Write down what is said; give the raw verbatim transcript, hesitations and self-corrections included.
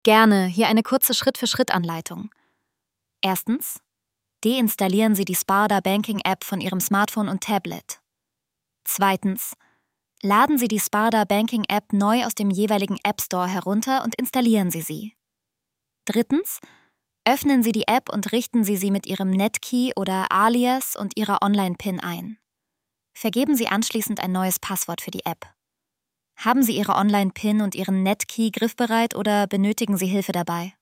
Gerne, hier eine kurze Schritt-für-Schritt-Anleitung. Erstens. Deinstallieren Sie die Sparda Banking App von Ihrem Smartphone und Tablet. Zweitens. Laden Sie die Sparda Banking App neu aus dem jeweiligen App Store herunter und installieren Sie sie. Drittens. Öffnen Sie die App und richten Sie sie mit Ihrem Netkey oder Alias und Ihrer Online-PIN ein. Vergeben Sie anschließend ein neues Passwort für die App. Haben Sie Ihre Online-PIN und Ihren Netkey griffbereit oder benötigen Sie Hilfe dabei?